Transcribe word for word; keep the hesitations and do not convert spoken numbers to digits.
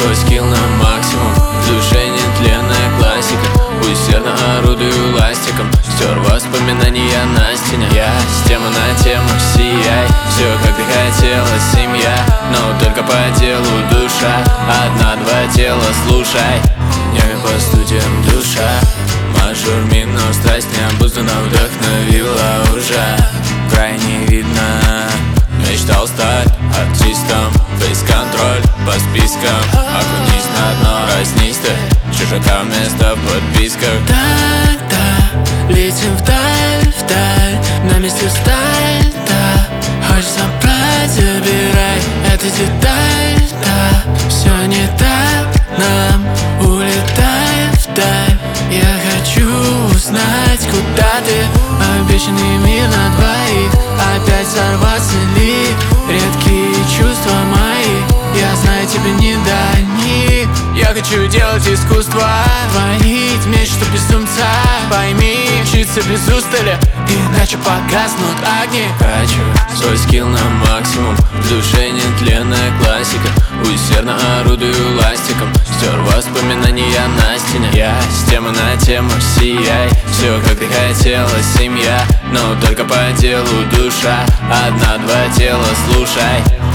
свой скилл на максимум. В душе нетленная классика, усердно орудую ластиком. Стер воспоминания на стене. Я с темы на тему сияй. Все как ты хотела, семья, но только по делу душа. Одна-два тела, слушай. Днями по студиям душа. Мажор, минус, страсть необуздана вдохновила уже. Крайне видно. Мечтал стать артистом, фейс-контроль по спискам. Окунись на дно, проснись ты, чужака вместо в подписках. Да-да, летим вдаль, вдаль, на месте всталь, да. Хочется брать, забирай, это деталь, да. Все не так, нам улетай вдаль. Я хочу узнать, куда ты, обещанный мир на двоих. Опять сорваться ли, редкие чувства мои. Я знаю, тебе не до них. Я хочу делать искусство, творить меч, что безумца. Пойми, учиться без устали, иначе погаснут огни. Хочу свой скилл на максимум. В душе нетленная классика, усердно орудую ластиком. Стер воспоминания на стене. Я с темы на тему сияй. Все как ты хотела, семья, но только по делу душа. Одна-два тела, слушай.